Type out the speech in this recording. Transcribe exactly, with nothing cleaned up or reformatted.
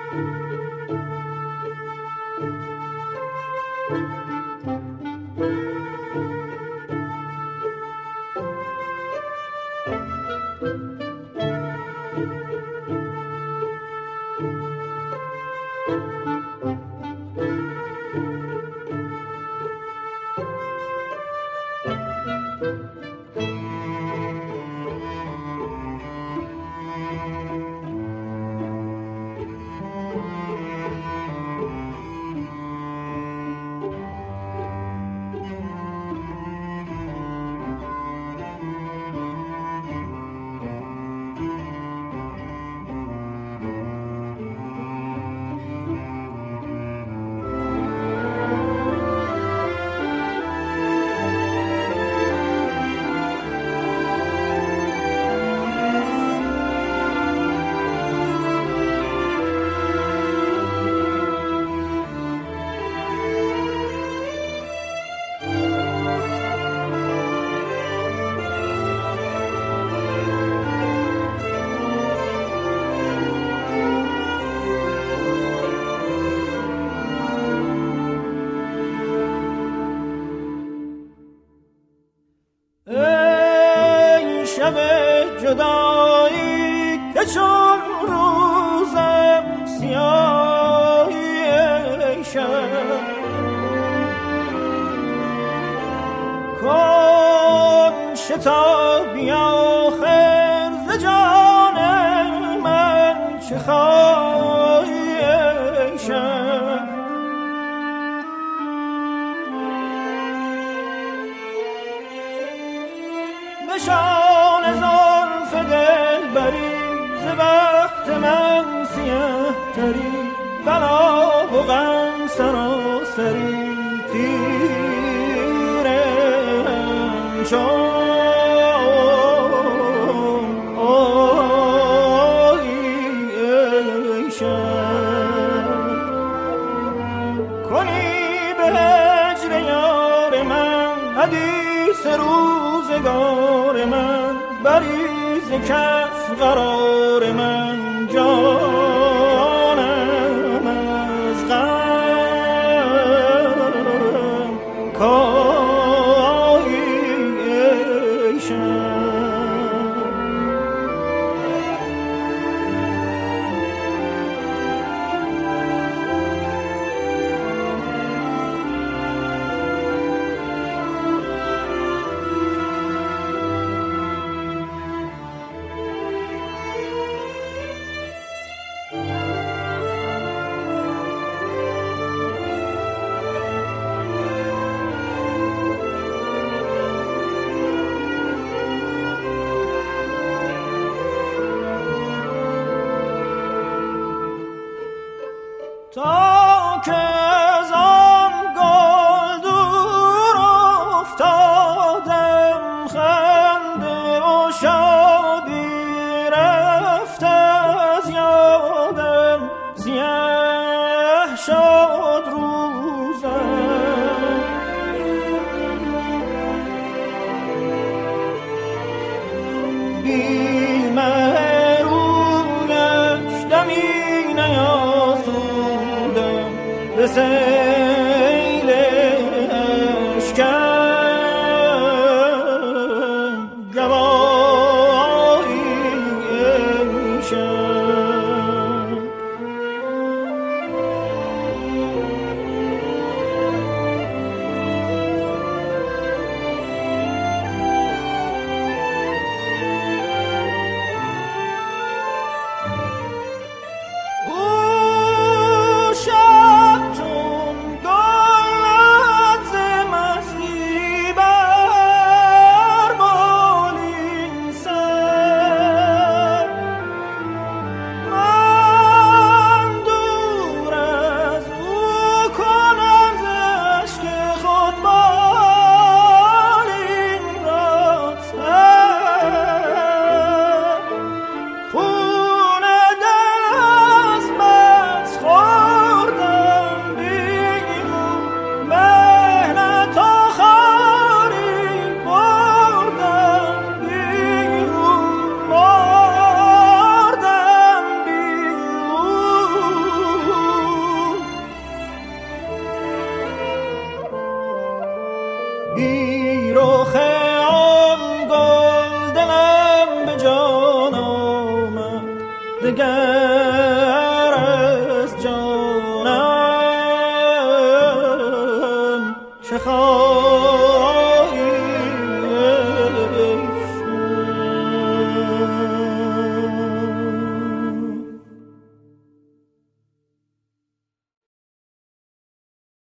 جدایی که چون روزم سیاهی شد کن شتابی آخر ز جان من چه خواهی شد نشان زلف دل بری ز بخت من سیه تری بلا و غم سراسری تیرم چون آیی ای شب کنی به هجر یار من حدیث روزگار من بری ز کف قرار من جانم از غم کایی ای شب تا که از آن گل دور افتادم خنده و شادی رفت از یادم سیاه شد روزم بی مهرویش دمی نیاسودم به